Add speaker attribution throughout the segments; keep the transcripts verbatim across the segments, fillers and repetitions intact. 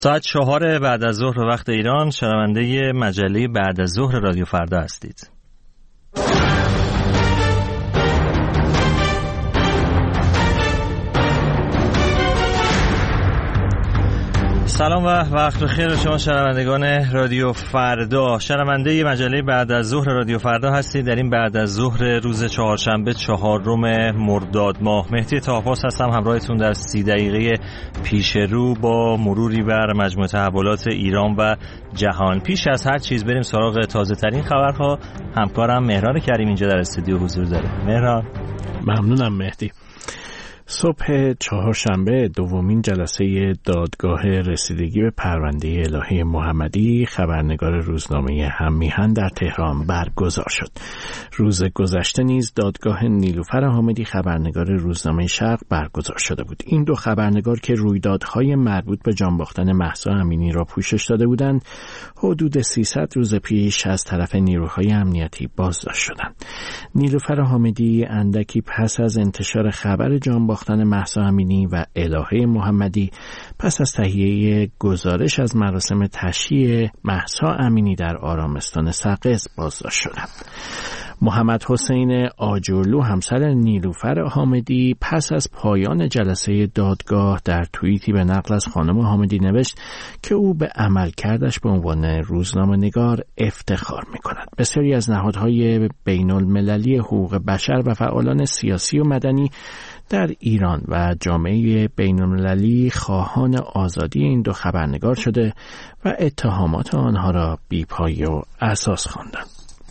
Speaker 1: ساعت چهار بعد از ظهر وقت ایران، شنونده مجله بعد از ظهر رادیو فردا هستید. سلام و وقت بخیر به شما شنوندگان رادیو فردا. شنونده مجله بعد از ظهر رادیو فردا هستید. در این بعد از ظهر روز چهارشنبه چهارم مرداد ماه، مهدی طاهپاس هستم همراهتون در سی دقیقه پیش رو با مروری بر مجموعه تحولات ایران و جهان. پیش از هر چیز بریم سراغ تازه ترین خبرها. همکارم مهران کریم اینجا در استودیو حضور داره. مهران.
Speaker 2: ممنونم مهدی. صبح چهارشنبه دومین جلسه دادگاه رسیدگی به پرونده الهه محمدی خبرنگار روزنامه هم میهن در تهران برگزار شد. روز گذشته نیز دادگاه نیلوفر حامدی خبرنگار روزنامه شرق برگزار شده بود. این دو خبرنگار که رویدادهای مربوط به جان باختن مهسا امینی را پوشش داده بودند، حدود سیصد روز پیش از طرف نیروهای امنیتی بازداشت شدند. نیلوفر حامدی اندکی پس از انتشار خبر جان باختن مهسا امینی و الهه محمدی پس از تهیه گزارش از مراسم تشییع مهسا امینی در آرامستان سقز بازداشت شدند. محمد حسین آجرلو همسر نیلوفر حامدی پس از پایان جلسه دادگاه در توییتی به نقل از خانم حامدی نوشت که او به عملکردش به عنوان روزنامه‌نگار افتخار می‌کند. بسیاری از نهادهای بین‌المللی حقوق بشر و فعالان سیاسی و مدنی در ایران و جامعه بین‌المللی خواهان آزادی این دو خبرنگار شده و اتهامات آنها را بی‌پایه و اساس خواندند.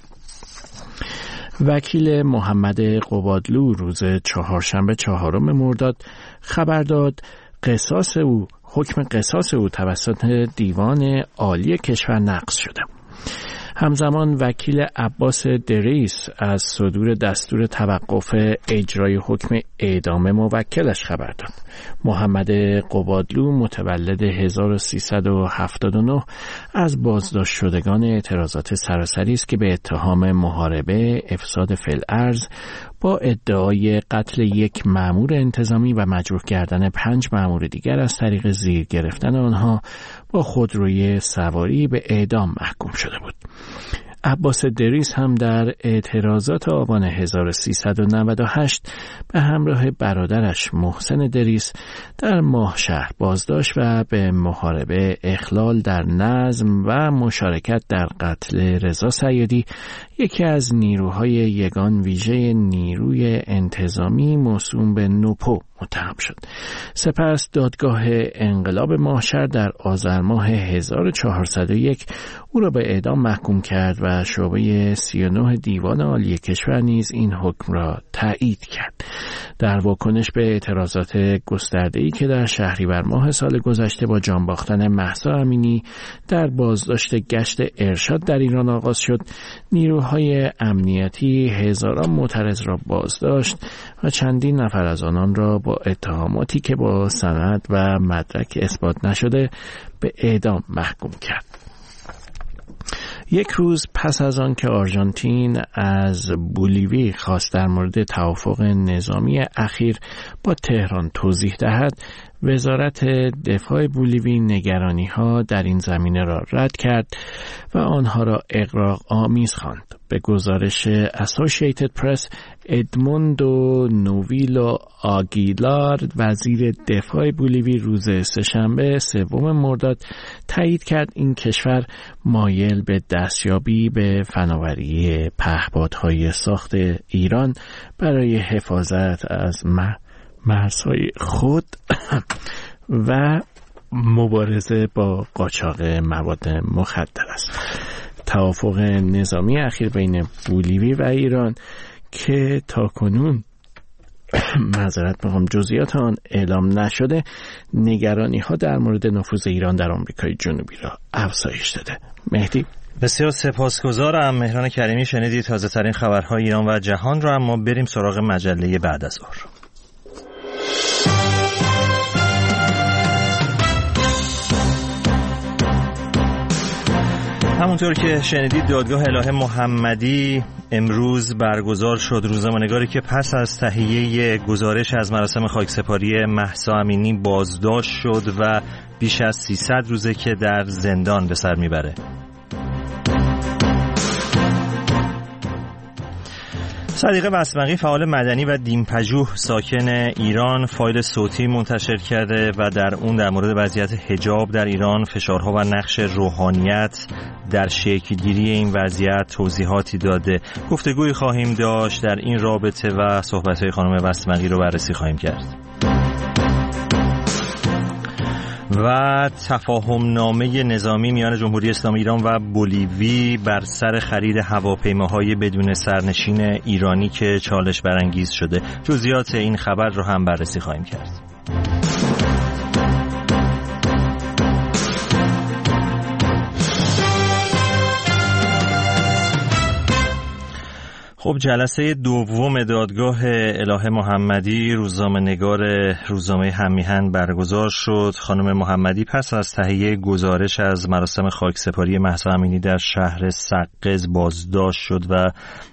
Speaker 2: وکیل محمد قبادلو روز چهارشنبه چهارم مرداد خبر داد قصاص او حکم قصاص او توسط دیوان عالی کشور نقض شده. همزمان وکیل عباس دریس از صدور دستور توقف اجرای حکم اعدام موکلش خبر داد. محمد قبادلو متولد هزار و سیصد و هفتاد و نه از بازداشت شدگان اعتراضات سراسری است که به اتهام محاربه، افساد فی الارض با ادعای قتل یک مأمور انتظامی و مجروح کردن پنج مأمور دیگر از طریق زیر گرفتن آنها با خودروی سواری به اعدام محکوم شده بود. عباس دریس هم در اعتراضات آبان هزار و سیصد و نود و هشت به همراه برادرش محسن دریس در ماهشهر بازداشت و به محاربه، اخلال در نظم و مشارکت در قتل رضا سیادی، یکی از نیروهای یگان ویژه نیروی انتظامی موسوم به نوپو، متهم شد. سپس دادگاه انقلاب ماهشهر در آذر ماه هزار و چهارصد و یک او را به اعدام محکوم کرد و شعبه سی و نه دیوان عالی کشور نیز این حکم را تایید کرد. در واکنش به اعتراضات گسترده‌ای که در شهریور ماه سال گذشته با جان باختن مهسا امینی در بازداشت گشت ارشاد در ایران آغاز شد، نیروهای امنیتی هزاران معترض را بازداشت و چندین نفر از آنان را با اتهاماتی که با سند و مدرک اثبات نشده به اعدام محکوم کرد. یک روز پس از آن که آرژانتین از بولیوی خواست در مورد توافق نظامی اخیر با تهران توضیح دهد، وزارت دفاع بولیوی نگرانی‌ها در این زمینه را رد کرد و آنها را اغراق آمیز خواند. به گزارش اسوسییتد پرس، ادموندو نوویلو آگیلار وزیر دفاع بولیوی روز سه‌شنبه سوم مرداد تایید کرد این کشور مایل به دستیابی به فناوری پهپادهای ساخت ایران برای حفاظت از مرزهای خود و مبارزه با قاچاق مواد مخدر است. توافق نظامی اخیر بین بولیوی و ایران که تاکنون معذرت می‌خوام جزئیات آن اعلام نشده، نگرانی ها در مورد نفوذ ایران در آمریکای جنوبی را افزایش داده. مهدی،
Speaker 1: بسیار سپاسگزارم. مهران کریمی. شنیدید تازه ترین خبرهای ایران و جهان را. اما بریم سراغ مجله بعد از ظهر. همونطور که شنیدید دادگاه الهه محمدی امروز برگزار شد روزنامه‌نگاری که پس از تهیه گزارش از مراسم خاکسپاری مهسا امینی بازداشت شد و بیش از سیصد روزه که در زندان به سر میبره. صدیقه بسمقی فعال مدنی و دین‌پژوه ساکن ایران فایل صوتی منتشر کرده و در اون در مورد وضعیت حجاب در ایران، فشارها و نقش روحانیت در شکل‌گیری این وضعیت توضیحاتی داده. گفتگوی خواهیم داشت در این رابطه و صحبت‌های خانم بسمقی رو بررسی خواهیم کرد. و تفاهم نامه نظامی میان جمهوری اسلامی ایران و بولیوی بر سر خرید هواپیماهای بدون سرنشین ایرانی که چالش برانگیز شده. جزئیات این خبر رو هم بررسی خواهیم کرد. خب جلسه دوم دادگاه اله محمدی روزنامه‌نگار روزنامه هممیهن برگزار شد. خانم محمدی پس از تهیه گزارش از مراسم خاکسپاری مهسا امینی در شهر سقز بازداشت شد و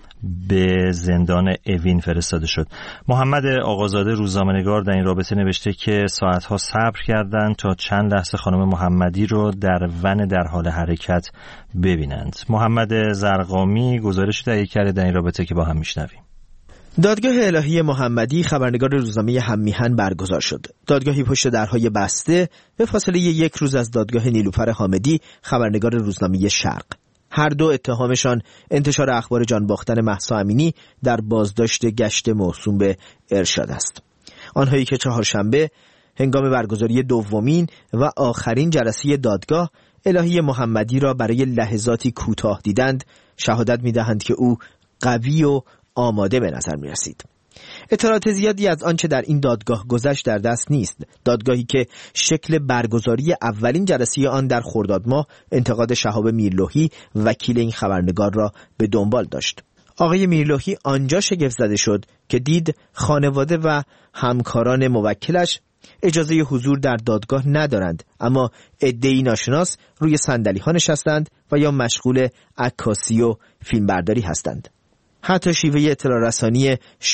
Speaker 1: به زندان اوین فرستاده شد. محمد آقازاده روزنامه‌نگار در این رابطه نوشته که ساعتها صبر کردند تا چند لحظه خانم محمدی رو در ون در حال حرکت ببینند. محمد زرقامی گزارشی تهیه کرده در این رابطه که با هم میشنویم.
Speaker 3: دادگاه الهی محمدی خبرنگار روزنامه هممیهن برگزار شد. دادگاهی پشت درهای بسته به فاصله یک روز از دادگاه نیلوفر حامدی خبرنگار روزنامه شرق. هر دو اتهامشان انتشار اخبار جان باختن مهسا امینی در بازداشت گشت موسوم به ارشاد است. آنهایی که چهارشنبه هنگام برگزاری دومین و آخرین جلسه دادگاه الهی محمدی را برای لحظاتی کوتاه دیدند، شهادت می‌دهند که او قوی و آماده به نظر می‌رسید. اطلاعات زیادی از آنچه در این دادگاه گذشت در دست نیست. دادگاهی که شکل برگزاری اولین جلسه آن در خرداد ماه انتقاد شهاب میرلوحی وکیل این خبرنگار را به دنبال داشت. آقای میرلوحی آنجا شگفت زده شد که دید خانواده و همکاران موکلش اجازه حضور در دادگاه ندارند، اما عده‌ای ناشناس روی صندلی‌ها نشستند و یا مشغول عکاسی و فیلمبرداری هستند. حتی شیوه اطلاع رسانی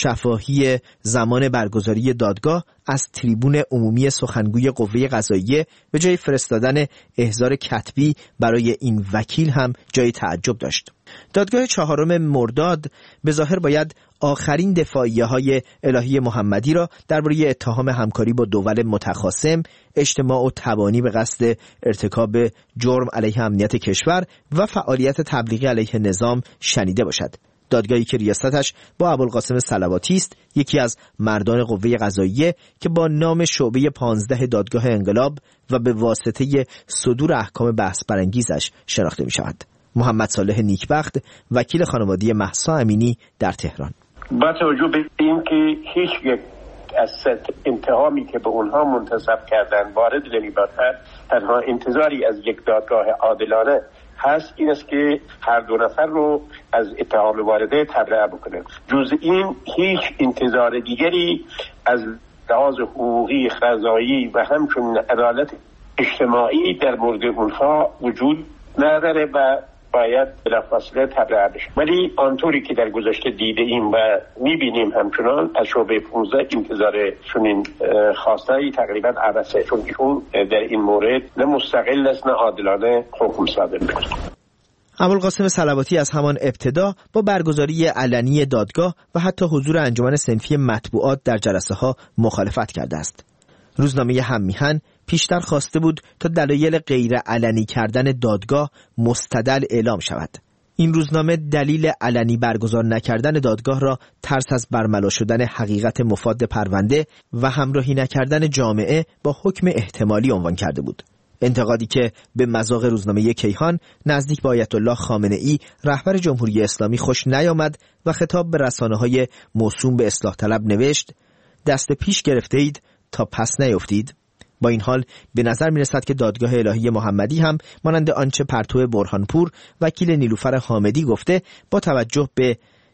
Speaker 3: شفاهی زمان برگزاری دادگاه از تریبون عمومی سخنگوی قوه قضاییه به جای فرستادن احضار کتبی برای این وکیل هم جای تعجب داشت. دادگاه چهارم مرداد به ظاهر باید آخرین دفاعیه های الهی محمدی را درباره اتهام همکاری با دول متخاصم، اجتماع و تبانی به قصد ارتکاب جرم علیه امنیت کشور و فعالیت تبلیغی علیه نظام شنیده باشد. دادگاهی که ریاستش با ابوالقاسم صلواتی است، یکی از مردان قوه قضاییه که با نام شعبه پانزده دادگاه انقلاب و به واسطه صدور احکام بحث برانگیزش شناخته می شود. محمد صالح نیکبخت وکیل خانواده مهسا امینی در تهران:
Speaker 4: با توجه به اینکه هیچ یک از اتهامی که به اونها منتسب کردن وارد نمی‌باشد، تنها انتظاری از یک دادگاه عادلانه هست این است که هر دو نفر رو از اتهام وارده تبرئه بکنه. جز این هیچ انتظار دیگری از لحاظ حقوقی، قضایی و همچنین عدالت اجتماعی در مورد اونها وجود نداره و باید بلافاصله تبرئه بشه. ولی آنطوری که در گذشته دیده ایم و میبینیم همچنان از شعبه پانزده انتظار چنین خواستایی تقریبا عبثه، چون ایشون در این مورد نه مستقل است نه عادلانه حکم صادر میکنه.
Speaker 3: ابوالقاسم صلواتی از همان ابتدا با برگزاری علنی دادگاه و حتی حضور انجمن صنفی مطبوعات در جلسه ها مخالفت کرده است. روزنامه هممیهن پیشتر خواسته بود تا دلایل غیر علنی کردن دادگاه مستدل اعلام شود. این روزنامه دلیل علنی برگزار نکردن دادگاه را ترس از برملا شدن حقیقت مفاد پرونده و همراهی نکردن جامعه با حکم احتمالی عنوان کرده بود. انتقادی که به مذاق روزنامه کیهان نزدیک به آیت الله خامنه ای رهبر جمهوری اسلامی خوش نیامد و خطاب به رسانه‌های موسوم به اصلاح طلب نوشت: دست پیش گرفته اید تا پس نیفتید. با این حال به نظر می رسد که دادگاه الهی محمدی هم مانند آنچه پرتو برهانپور وکیل نیلوفر حامدی گفته، با توجه به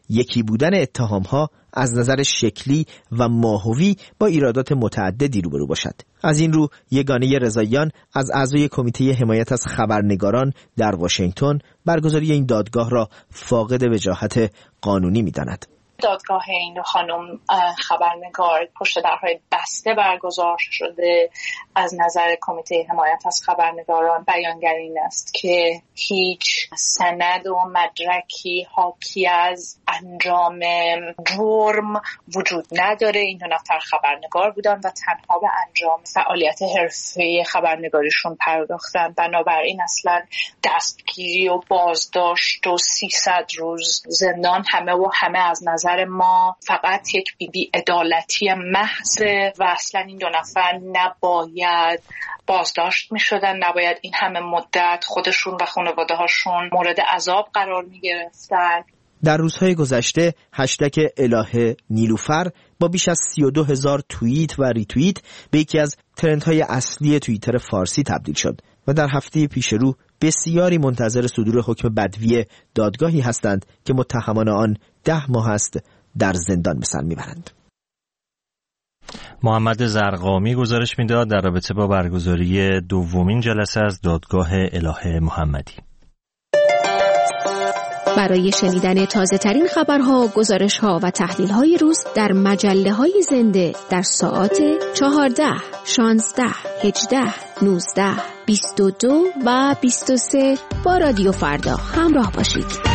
Speaker 3: یکی بودن اتهام‌ها از نظر شکلی و ماهوی با ایرادات متعددی روبرو باشد. از این رو یگانه رضاییان از اعضای کمیته حمایت از خبرنگاران در واشنگتن برگزاری این دادگاه را فاقد وجاهت قانونی می‌داند.
Speaker 5: دادگاه این خانم خبرنگار پشت درهای بسته برگزار شده. از نظر کمیته حمایت از خبرنگاران بیانگر این است که هیچ سند و مدرکی حاکی از انجام جرم وجود نداره. این دو نفر خبرنگار بودن و تنها به انجام فعالیت حرفه‌ای خبرنگاریشون پرداختن. بنابراین اصلا دستگیری و بازداشت و سیصد روز زندان همه و همه از نظر ما فقط یک بی بی عدالتی محض و اصلا این دو نفر نباید بازداشت می شدن، نباید این همه مدت خودشون و خانواده هاشون مورد عذاب قرار می گرفتن.
Speaker 3: در روزهای گذشته هشتگ الهه نیلوفر با بیش از سی و دو هزار توییت و ریتوییت به یکی از ترندهای اصلی توییتر فارسی تبدیل شد و در هفته پیش رو بسیاری منتظر صدور حکم بدوی دادگاهی هستند که متهمان آن ده ماه است در زندان به سر میبرند.
Speaker 1: محمد زرقامی گزارش میداد در رابطه با برگزاری دومین جلسه از دادگاه الهه محمدی.
Speaker 6: برای شنیدن تازه ترین خبرها، گزارشها و تحلیل های روز در مجله های زنده در ساعات چهارده، شانزده، هجده، نوزده، بیست و دو و بیست و سه با رادیو فردا همراه باشید.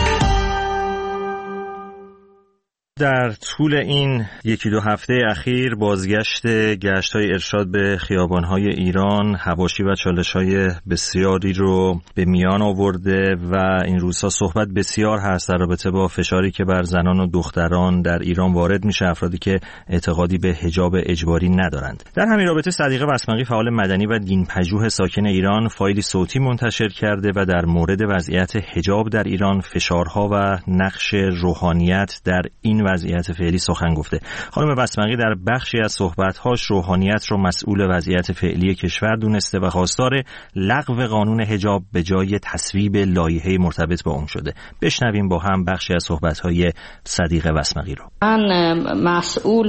Speaker 1: در طول این یکی دو هفته اخیر بازگشت گشت‌های ارشاد به خیابان‌های ایران حواشی و چالش‌های بسیاری رو به میان آورده و این روزها صحبت بسیار هست در رابطه با فشاری که بر زنان و دختران در ایران وارد میشه، افرادی که اعتقادی به حجاب اجباری ندارند. در همین رابطه صدیقه بسمقی فعال مدنی و دین‌پژوه ساکن ایران فایلی صوتی منتشر کرده و در مورد وضعیت حجاب در ایران، فشارها و نقش روحانیت در این وضعیت فعلی سخن گفته. خانم بسمقی در بخشی از صحبت‌هاش روحانیت رو مسئول وضعیت فعلی کشور دونسته و خواستار لغو قانون حجاب به جای تصویب لایحه مرتبط با اون شده. بشنویم با هم بخشی از صحبت‌های صدیقه بسمقی رو.
Speaker 7: من مسئول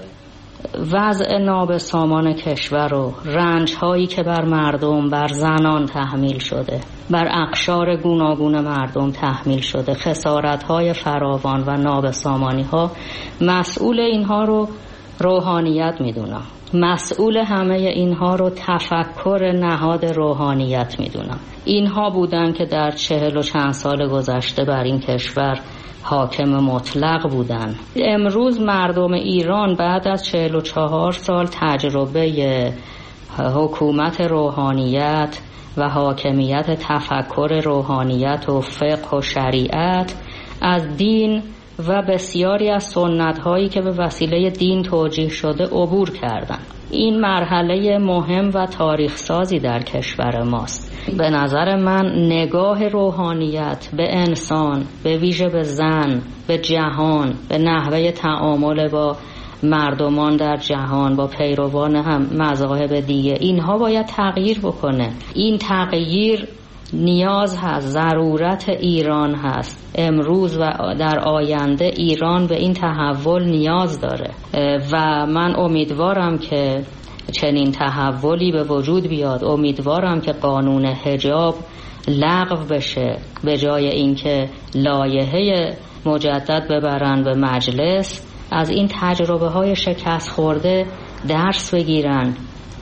Speaker 7: وضع نابسامان کشور و رنج‌هایی که بر مردم، بر زنان تحمیل شده، بر اقشار گوناگون مردم تحمیل شده، خسارت‌های فراوان و نابسامانی‌ها، مسئول اینها رو روحانیت می‌دونم. مسئول همه اینها رو تفکر نهاد روحانیت می‌دونم. اینها بودن که در چهل و چند سال گذشته بر این keshvar حاکم مطلق بودن. امروز مردم ایران بعد از چهل و چهار سال تجربه حکومت روحانیت و حاکمیت تفکر روحانیت و فقه و شریعت از دین و بسیاری از سنت هایی که به وسیله دین توجیه شده عبور کردن. این مرحله مهم و تاریخ سازی در کشور ماست. به نظر من نگاه روحانیت به انسان، به ویژه به زن، به جهان، به نحوه تعامل با مردمان در جهان، با پیروان هم مذاهب دیگه، اینها باید تغییر بکنه. این تغییر نیاز هست، ضرورت ایران هست. امروز و در آینده ایران به این تحول نیاز داره و من امیدوارم که چنین تحولی به وجود بیاد. امیدوارم که قانون حجاب لغو بشه، به جای اینکه لایحه مجدد ببرن به مجلس، از این تجربه های شکست خورده درس بگیرن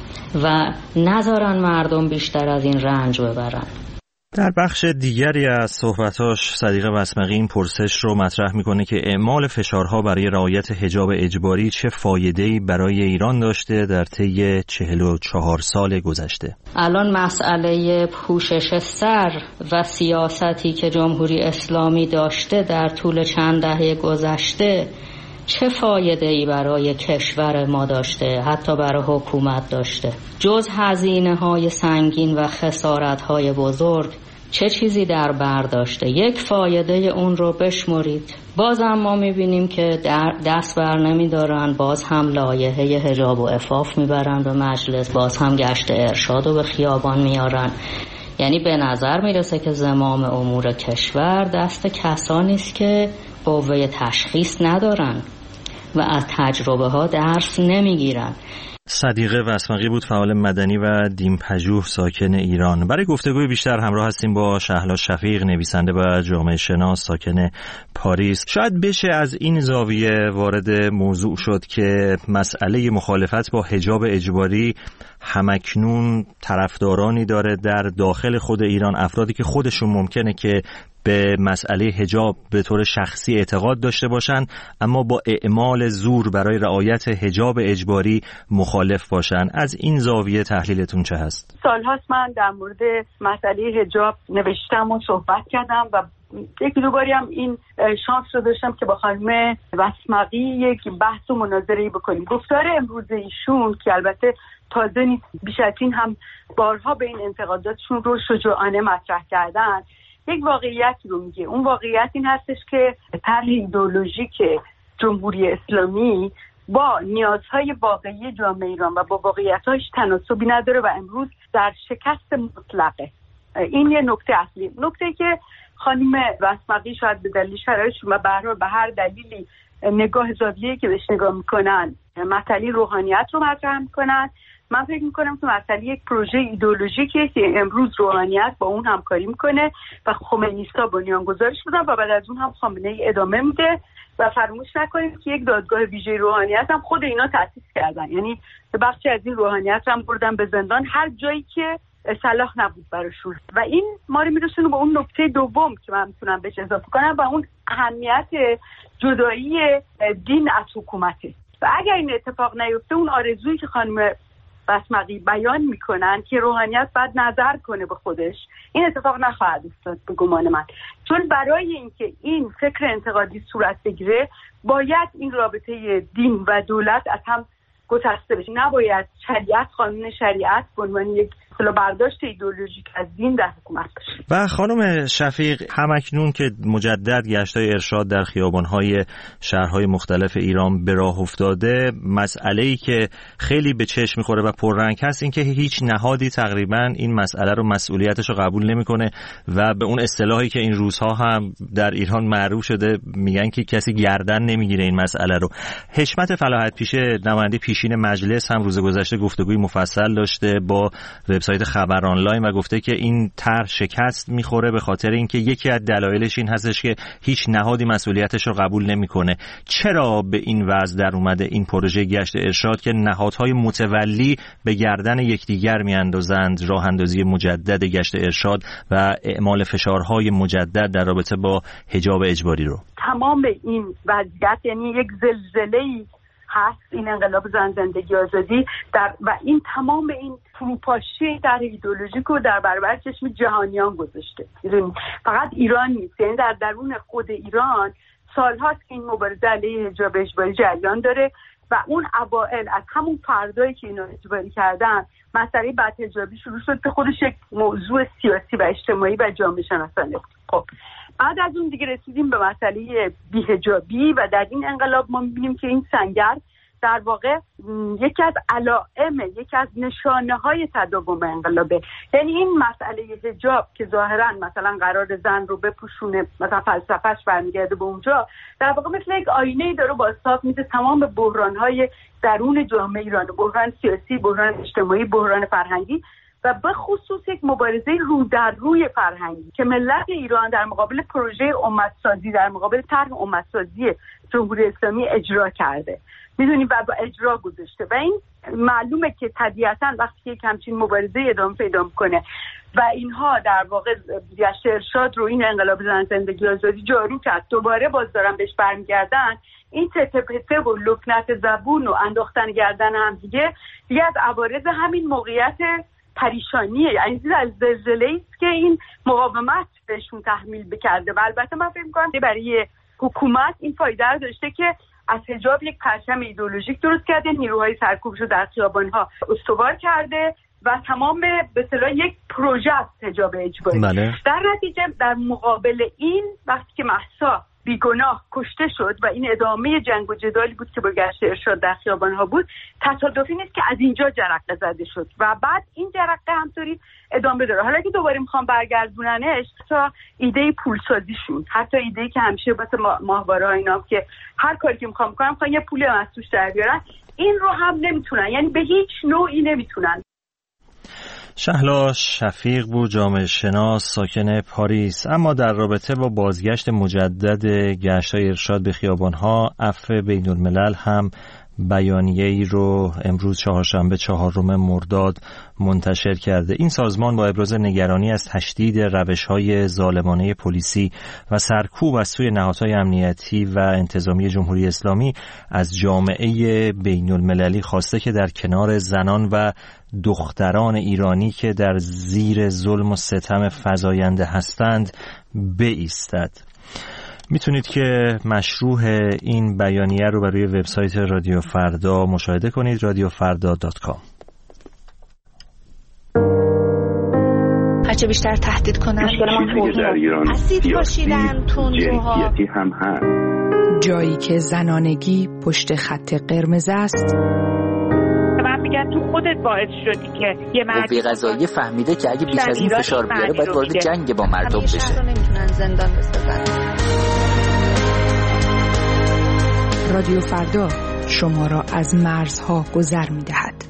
Speaker 7: و نذارن مردم بیشتر از این رنج ببرن.
Speaker 1: در بخش دیگری از صحبتاش صدیقه بسمقی این پرسش رو مطرح میکنه که اعمال فشارها برای رعایت حجاب اجباری چه فایده‌ای برای ایران داشته در طی چهل و چهار سال گذشته.
Speaker 7: الان مسئله پوشش سر و سیاستی که جمهوری اسلامی داشته در طول چند دهه گذشته چه فایده‌ای برای کشور ما داشته، حتی برای حکومت داشته؟ جز هزینه‌های سنگین و خسارت‌های بزرگ چه چیزی در بر داشته؟ یک فایده اون رو بشمرید. باز هم ما می‌بینیم که دست بر نمی‌دارن، باز هم لایحه حجاب و عفاف میبرن به مجلس، باز هم گشت ارشاد رو به خیابان میارن. یعنی به نظر میرسه که زمام امور کشور دست کسانی است که قوه تشخیص ندارن و از تجربه ها درس نمیگیرن.
Speaker 1: صدیقه وسمقی بود، فعال مدنی و دیمپژوه ساکن ایران. برای گفتگوی بیشتر همراه هستیم با شهلا شفیق، نویسنده و جامعه شناس ساکن پاریس. شاید بشه از این زاویه وارد موضوع شد که مسئله مخالفت با حجاب اجباری همکنون طرفدارانی داره در داخل خود ایران، افرادی که خودشون ممکنه که به مسئله حجاب به طور شخصی اعتقاد داشته باشن اما با اعمال زور برای رعایت حجاب اجباری مخالف باشن. از این زاویه تحلیلتون چه هست؟
Speaker 8: سالهاست من در مورد مسئله حجاب نوشتم و صحبت کردم و یکی دو باری هم این شانس رو داشتم که با خانم وسمقی یک بحث و مناظره‌ای بکنیم. گفتار امروز ایشون که البته تازه نیست، بیش از این هم بارها به این انتقاداتشون رو شجاعانه مطرح کردن، یک واقعیت رو میگه. اون واقعیت این هستش که طرح ایدئولوژیک جمهوری اسلامی با نیازهای واقعی جامعه ایران و با واقعیت‌هاش تناسبی نداره و امروز در شکست مطلقه. این یه نکته اصلی. نکته که خانم وسمقی شاید به دلیل شرایطش و به هر دلیلی نگاه زاویه‌ای که بهش نگاه میکنن مسئله روحانیت رو مطرح میکنن. من فکر میکنم که مسئله یک پروژه ایدئولوژیکه که امروز روحانیت با اون همکاری میکنه و خمینیستا بنیانگذارش بودن و بعد از اون هم خامنه‌ای ادامه میده و فراموش نکنیم که یک دادگاه ویژه روحانیت هم خود اینا تأسیس کردن، یعنی بخشی از این روحانیت هم بردن به زندان هر جایی که صلاح نبود براشون. و این ما رو میرسونه به اون نکته دوم که من میتونم بهش اضافه کنم و اون اهمیت جدایی دین از حکومته. و اگر این اتفاق نیفته، اون آرزویی که خانم وسمقی بیان میکنن که روحانیت باید نظر کنه به خودش، این اتفاق نخواهد افتاد به گمان من. چون برای اینکه این فکر انتقادی صورت بگیره باید این رابطه دین و دولت از هم گسسته بشه. نباید شریعت، قانون شریعت به عنوان یک برداشت ایدئولوژیک از دین در حکومت بشه.
Speaker 1: و خانم شفیق، همکنون که مجدد گشت‌های ارشاد در خیابان‌های شهرهای مختلف ایران به راه افتاده، مسئله‌ای که خیلی به چشم می‌خوره و پررنگ هست این که هیچ نهادی تقریباً این مسئله رو مسئولیتش رو قبول نمی‌کنه و به اون اصطلاحی که این روزها هم در ایران معروف شده میگن که کسی گردن نمیگیره این مسئله رو. حشمت فلاحت پیشه، نماینده پیشین مجلس، هم روز گذشته گفتگوی مفصل داشته با وبسایت خبر آنلاین و گفته که این طرح شکست میخوره به خاطر اینکه یکی از دلایلش این هستش که هیچ نهادی مسئولیتش رو قبول نمیکنه. چرا به این وضع در اومده این پروژه گشت ارشاد که نهادهای متولی به گردن یکدیگر میاندازند راه اندازی مجدد گشت ارشاد و اعمال فشارهای مجدد در رابطه با حجاب اجباری رو؟
Speaker 8: تمام این وضعیت یعنی یک زلزله‌ای هست، این انقلاب زن زندگی آزادی در و این تمام این فروپاشی در ایدئولوژیک رو در برابر چشم جهانیان گذاشته. فقط ایران نیست، یعنی در درون خود ایران سالهاست که این مبارزه علیه حجاب اجباری جریان داره و اون اوائل از همون فردایی که اینو اجباری کردن مسئله بدحجابی شروع شد که خودش یک موضوع سیاسی و اجتماعی و جامعه شناسانه بود. خب بعد از اون دیگه رسیدیم به مسئله بی‌حجابی و در این انقلاب ما می‌بینیم که این سنگر در واقع یکی از علائم، یکی از نشانه‌های تداوم انقلابه. یعنی این مسئله حجاب که ظاهراً مثلا قرار زن رو بپوشونه، مثلا فلسفه‌اش برمیگرده به اونجا، در واقع مثل یک آینه‌ای داره بازتاب میده تمام بحران‌های درون جامعه ایران، بحران سیاسی، بحران اجتماعی، بحران فرهنگی و به خصوص یک مبارزه رو در روی فرهنگی که ملت ایران در مقابل پروژه امت‌سازی، در مقابل طرح امت‌سازی جمهوری اسلامی اجرا کرده. میدونیم و با اجرا گذاشته و این معلومه که طبیعتاً وقتی که همچین مبارزه ادامه پیدا کنه و اینها در واقع گشت ارشاد رو، این انقلاب زن زندگی آزادی جارو کرد، دوباره باز دارن بهش برمیگردن، این تته پته و لکنت زبون و انداختن گردن هم دیگه دیگه از عوارض همین موقعیت پریشانیه، یعنی زلزله‌ای است که این مقاومت بهشون تحمیل بکرده. و البته من فکر می‌کنم برای حکومت این فایده رو داشته که از حجاب یک پرچم ایدئولوژیک درست کرده، نیروهای سرکوبش رو در خیابان‌ها استوار کرده و تمام به اصطلاح یک پروژه است حجاب اجباری.
Speaker 1: بله.
Speaker 8: در نتیجه در مقابل این وقتی که مهسا بیگناه کشته شد و این ادامه جنگ و جدالی بود که با گشت ارشاد در خیابان‌ها بود، تصادفی نیست که از اینجا جرقه زده شد و بعد این جرقه همطوری ادامه داره. حالا که دوباره میخوام برگردوننش تا ایده پولسازیشون، حتی ایده‌ای که همیشه واسه ماهواره‌ها اینا که هر کاری که میخوام کنم میخوام یه پول مسوش در بیارن، این رو هم نمیتونن، یعنی به هیچ نوعی نمیتونن.
Speaker 1: شهلا شفیق بود، جامعه شناس ساکن پاریس. اما در رابطه با بازگشت مجدد گشت‌های ارشاد به خیابان‌ها، عفو بین‌الملل هم بیانیه‌ای رو امروز چهارشنبه چهارم مرداد منتشر کرده. این سازمان با ابراز نگرانی از تشدید روش‌های ظالمانه پلیسی و سرکوب از سوی نهادهای امنیتی و انتظامی جمهوری اسلامی از جامعه بین‌المللی خواسته که در کنار زنان و دختران ایرانی که در زیر ظلم و ستم فزاینده هستند بایستد. میتونید که مشروح این بیانیه رو بر روی وبسایت رادیو فردا مشاهده کنید، رادیو فردا دات کام.
Speaker 9: هرچه بیشتر تهدید کنن اسید پاشیدن تندروها
Speaker 10: هم هست.
Speaker 9: جایی که زنانگی پشت خط قرمز است.
Speaker 8: من میگم تو خودت باعث شدی که یه مرد
Speaker 11: قوه قضاییه فهمیده که اگه بیش از این فشار بیاره باید وارد جنگ با مردم بشه.
Speaker 9: همیشه نمیتونن زندان بسازن. رادیو فردا شما را از مرزها گذر می‌دهد.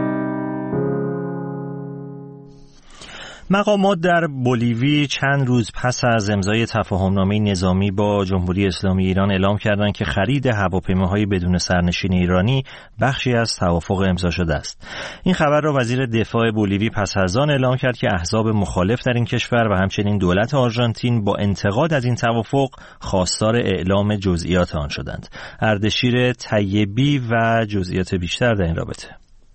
Speaker 1: مقامات در بولیوی چند روز پس از امضای تفاهمنامه نظامی با جمهوری اسلامی ایران اعلام کردند که خرید هواپیماهای بدون سرنشین ایرانی بخشی از توافق امضا شده است. این خبر را وزیر دفاع بولیوی پس از آن اعلام کرد که احزاب مخالف در این کشور و همچنین دولت آرژانتین با انتقاد از این توافق خواستار اعلام جزئیات آن شدند. اردشیر طیبی و جزئیات بیشتر در این رابطه.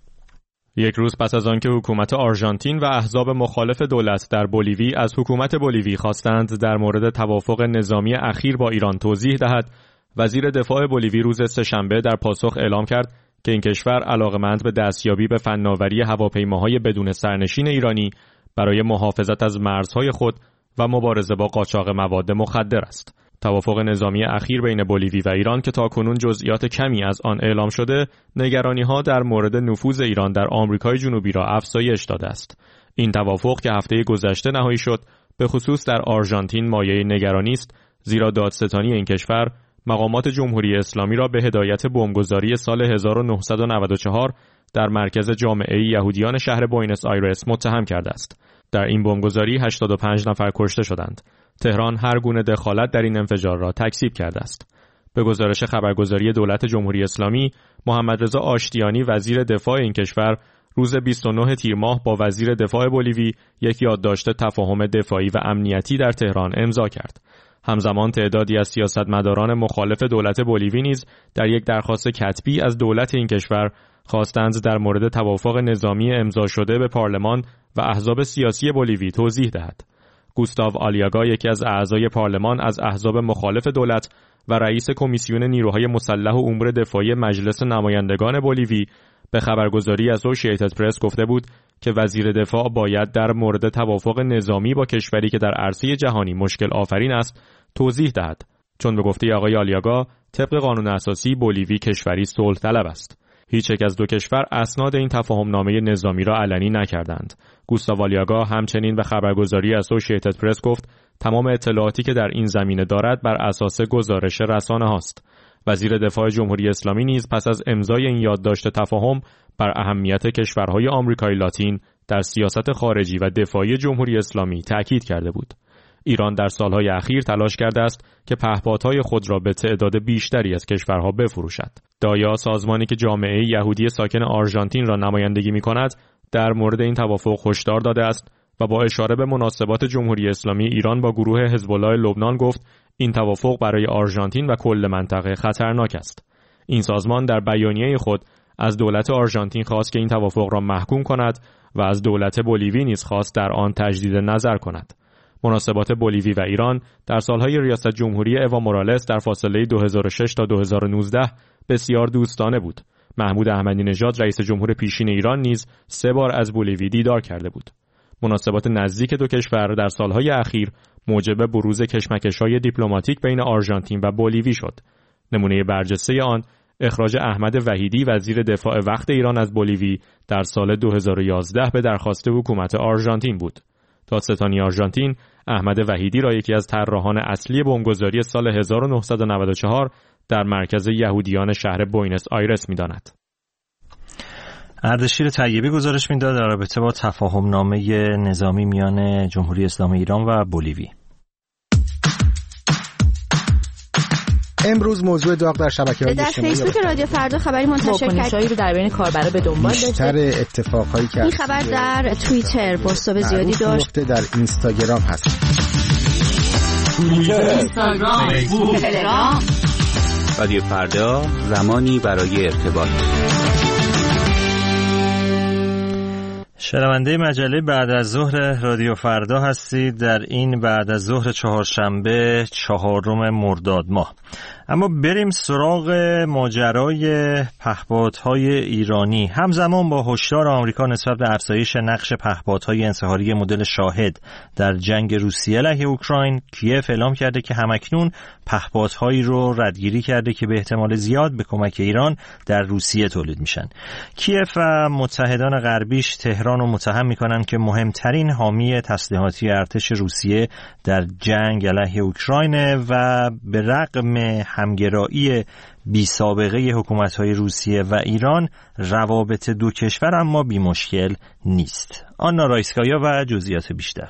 Speaker 12: یک روز پس از آنکه حکومت آرژانتین و احزاب مخالف دولت در بولیوی از حکومت بولیوی خواستند در مورد توافق نظامی اخیر با ایران توضیح دهد، وزیر دفاع بولیوی روز سه‌شنبه در پاسخ اعلام کرد که این کشور علاقه‌مند به دستیابی به فناوری هواپیماهای بدون سرنشین ایرانی برای محافظت از مرزهای خود و مبارزه با قاچاق مواد مخدر است. توافق نظامی اخیر بین بولیوی و ایران که تاکنون جزئیات کمی از آن اعلام شده، نگرانی‌ها در مورد نفوذ ایران در آمریکای جنوبی را افزایش داده است. این توافق که هفته گذشته نهایی شد، به خصوص در آرژانتین مایه نگرانی است، زیرا دادستانی این کشور مقامات جمهوری اسلامی را به هدایت بمبگذاری سال هزار و نهصد و نود و چهار در مرکز جامعه یهودیان شهر بوئنوس آیرس متهم کرده است. در این بمبگذاری هشتاد و پنج نفر کشته شدند. تهران هر گونه دخالت در این انفجار را تکذیب کرده است. به گزارش خبرگزاری دولت جمهوری اسلامی، محمد رضا آشتیانی وزیر دفاع این کشور روز بیست و نه تیر ماه با وزیر دفاع بولیوی یک یادداشت تفاهم دفاعی و امنیتی در تهران امضا کرد. همزمان تعدادی از سیاستمداران مخالف دولت بولیوی نیز در یک درخواست کتبی از دولت این کشور خواستند در مورد توافق نظامی امضا شده به پارلمان و احزاب سیاسی بولیوی توضیح دهد. گوستاو آلیاگا، یکی از اعضای پارلمان از احزاب مخالف دولت و رئیس کمیسیون نیروهای مسلح و امور دفاعی مجلس نمایندگان بولیوی، به خبرگزاری اسوشییتد پرس گفته بود که وزیر دفاع باید در مورد توافق نظامی با کشوری که در عرصه جهانی مشکل آفرین است توضیح دهد، چون به گفته آقای آلیاگا طبق قانون اساسی بولیوی کشوری صلح طلب است. هیچ یک از دو کشور اسناد این تفاهمنامه نظامی را علنی نکردند. گوستاو آلیاگا همچنین به خبرگزاری اسوشییتد پرس گفت تمام اطلاعاتی که در این زمینه دارد بر اساس گزارش رسانه هاست. وزیر دفاع جمهوری اسلامی نیز پس از امضای این یادداشت تفاهم بر اهمیت کشورهای آمریکای لاتین در سیاست خارجی و دفاعی جمهوری اسلامی تأکید کرده بود. ایران در سالهای اخیر تلاش کرده است که پهپادهای خود را به تعداد بیشتری از کشورها بفروشد. دایا، سازمانی که جامعه یهودی ساکن آرژانتین را نمایندگی می‌کند، در مورد این توافق هشدار داده است و با اشاره به مناسبات جمهوری اسلامی ایران با گروه حزب الله لبنان گفت این توافق برای آرژانتین و کل منطقه خطرناک است. این سازمان در بیانیه خود از دولت آرژانتین خواست که این توافق را محکوم کند و از دولت بولیوی نیز خواست در آن تجدید نظر کند. مناسبات بولیوی و ایران در سالهای ریاست جمهوری اوا مورالس در فاصله دو هزار و شش تا دو هزار و نوزده بسیار دوستانه بود. محمود احمدی نژاد رئیس جمهور پیشین ایران نیز سه بار از بولیوی دیدار کرده بود. مناسبات نزدیک دو کشور در سالهای اخیر موجب بروز کشمکش‌های دیپلماتیک بین آرژانتین و بولیوی شد. نمونه برجسته آن اخراج احمد وحیدی وزیر دفاع وقت ایران از بولیوی در سال دو هزار و یازده به درخواست حکومت آرژانتین بود. دادستانی آرژانتین احمد وحیدی را یکی از طراحان اصلی بمبگذاری سال هزار و نهصد و نود و چهار در مرکز یهودیان شهر بوینس آیرس می‌داند.
Speaker 1: اردشیر طیبی گزارش می‌داد در رابطه با تفاهم نامه نظامی میان جمهوری اسلامی ایران و بولیوی.
Speaker 10: امروز موضوع داغ در شبکه‌های
Speaker 6: اجتماعی در فیسبوک رادیو فردا خبری منتشر کرد
Speaker 13: رو در بین کاربرا به دنبال داشته.
Speaker 10: بیشتر اتفاقایی که
Speaker 6: این خبر در توییتر بازتاب زیادی داشت.
Speaker 10: در اینستاگرام هست.
Speaker 14: اینستاگرام، فیسبوک، تلگرام. رادیو فردا، زمانی برای ارتباط.
Speaker 1: شنونده مجله بعد از ظهر رادیو فردا هستید در این بعد از ظهر چهارشنبه چهارم مرداد ماه. اما بریم سراغ ماجرای پهپادهای ایرانی. همزمان با هشدار آمریکا نسبت به افزایش نقش پهپادهای انصهاری مدل شاهد در جنگ روسیه علیه اوکراین، کیف اعلام کرده که همکنون پهپادهایی رو ردگیری کرده که به احتمال زیاد به کمک ایران در روسیه تولید میشن. کیف و متحدان غربیش تهران رو متهم میکنن که مهمترین حامی تسلیحاتی ارتش روسیه در جنگ علیه اوکراین و به رغم همگرایی بی سابقه حکومت‌های روسیه و ایران روابط دو کشور اما بی مشکل نیست. آنا رایسکایا و جزئیات بیشتر.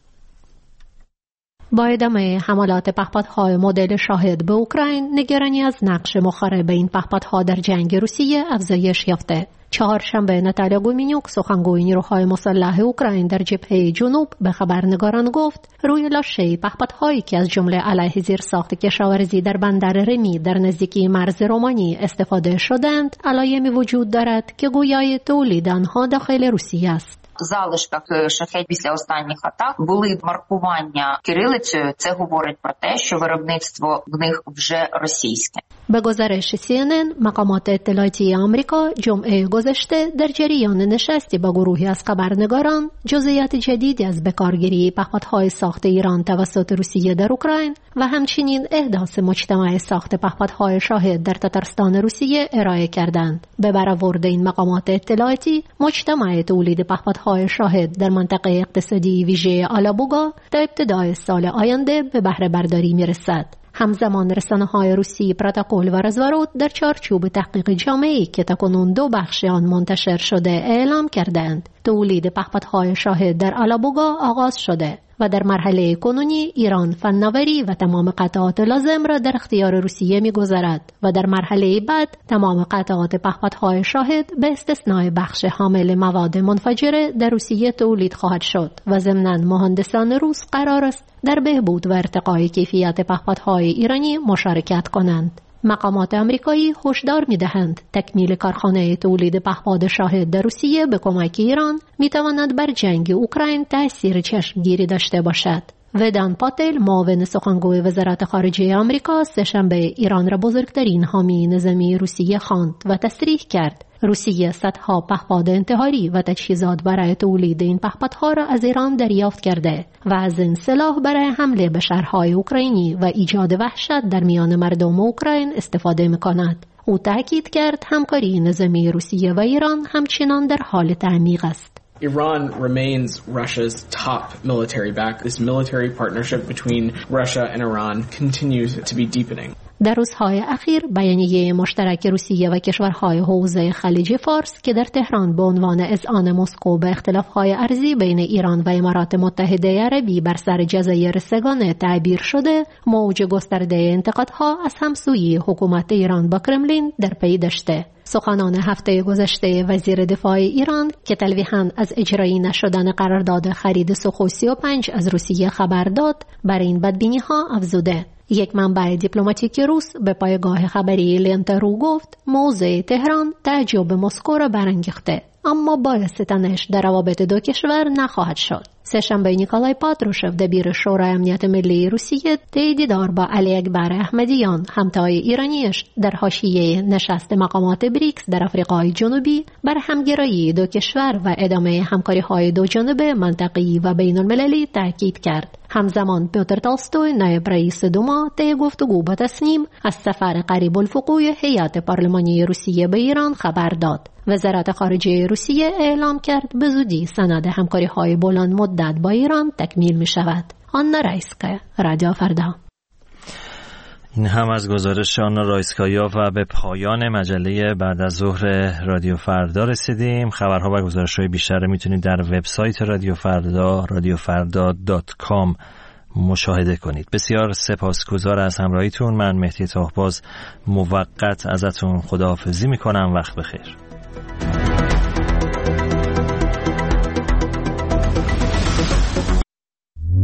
Speaker 15: با ادامه حملات پهپادهای مدل شاهد به اوکراین، نگرانی از نقش مخرب این پهپادها در جنگ روسیه افزایش یافته. چهارشنبه ناتالیا گومینیوک سخنگوی نیروهای مسلح اوکراین در جبهه جنوب به خبرنگاران گفت روی لاشه پهپادهایی که از جمله علیه زیرساخت کشاورزی در بندر رمی در نزدیکی مرز رومانی استفاده شدند علایمی وجود دارد که گویای تولید آنها داخل روسیه است.
Speaker 16: В залишках шахедів після останніх атак були маркування кирилицею. Це говорить про те, що виробництво в них вже російське.
Speaker 15: به گزارش سی ان ان، مقامات اطلاعاتی آمریکا جمعه گذشته در جریان نشستی با گروهی از خبرنگاران جزئیات جدیدی از بکارگیری پهپادهای ساخت ایران توسط روسیه در اوکراین و همچنین احداث مجتمع ساخت پهپادهای شاهد در تتارستان روسیه ارائه کردند. به برآورد این مقامات اطلاعاتی، مجتمع تولید پهپادهای شاهد در منطقه اقتصادی ویژه آلابوگا تا ابتدای سال آینده به بهره برداری میرسد. همزمان رسانه‌های روسی پروتکل و رزوارود در چارچوب تحقیق جامعی که تاکنون دو بخش آن منتشر شده اعلام کردند تولید پهپادهای شاهد در آلابوگا آغاز شده و در مرحله کنونی ایران فناوری و تمام قطعات لازم را در اختیار روسیه می‌گذارد و در مرحله بعد تمام قطعات پهپادهای شاهد به استثنای بخش حامل مواد منفجره در روسیه تولید خواهد شد و ضمناً مهندسان روس قرار است در بهبود و ارتقای کیفیت پهپادهای ایرانی مشارکت کنند. مقامات آمریکایی هشدار می‌دهند تکمیل کارخانه تولید پهپاد شاهد در روسیه به کمک ایران می‌تواند بر جنگ اوکراین تأثیر چشمگیری داشته باشد. ودان پاتل، معاون سخنگوی وزارت خارجه آمریکا، سه‌شنبه ایران را بزرگترین حامی نظامی روسیه خواند و تصریح کرد روسیه صدها پهپاد انتحاری و تجهیزات برای تولید این پهپادها را از ایران دریافت کرده و از این سلاح برای حمله به شهرهای اوکراینی و ایجاد وحشت در میان مردم اوکراین استفاده می‌کند. او تاکید کرد همکاری نظامی روسیه و ایران همچنان در حال تعمیق است.
Speaker 17: Iran remains Russia's top military back. This military partnership between Russia and Iran continues to be deepening.
Speaker 15: در روزهای اخیر بیانیه مشترک روسیه و کشورهای حوزه خلیج فارس که در تهران به عنوان اذعان مسکو به اختلافهای ارضی بین ایران و امارات متحده عربی بر سر جزایر سگانه تعبیر شده، موج گسترده انتقادها از همسویی حکومت ایران با کرملین در پی داشته. سخنان هفته گذشته وزیر دفاع ایران که تلویحاً از اجرایی نشدن قرارداد خرید سوخوی سی و پنج از روسیه خبر داد، بر این بدبینی‌ها افزوده. یک منبع دیپلماتیک روس به پایگاه خبری لنتا رو گفت موضع تهران تعجب مسکو را برانگیخته. اما باعث تنش در روابط دو کشور نخواهد شد. سه‌شنبه نیکولای پاتروشف دبیر شورای امنیت ملی روسیه طی دیدار با علی اکبر احمدیان همتای ایرانیش در حاشیه نشست مقامات بریکس در آفریقای جنوبی بر همگرایی دو کشور و ادامه همکاری‌های دو جانبه منطقه‌ای و بین‌المللی تاکید کرد. همزمان پیوتر تالستوی نایب رئیس دوما طی گفتگو با تصنیم از سفر قریب الوقوع هیئت پارلمانی روسیه به ایران خبر داد. وزارت خارجه روسیه اعلام کرد به زودی سند همکاری‌های بلند مدت با ایران تکمیل می شود. آنا رایسکا، رادیو فردا.
Speaker 1: این هم از گزارش آنا رایسکایا و به پایان مجله بعد از ظهر رادیو فردا رسیدیم. خبرها و گزارش‌های بیشتر میتونید در وبسایت رادیو فردا رادیو فردا دات کام مشاهده کنید. بسیار سپاسگزار از همراهیتون. من مهدی طاهباز موقت ازتون خداحافظی میکنم. وقت بخیر.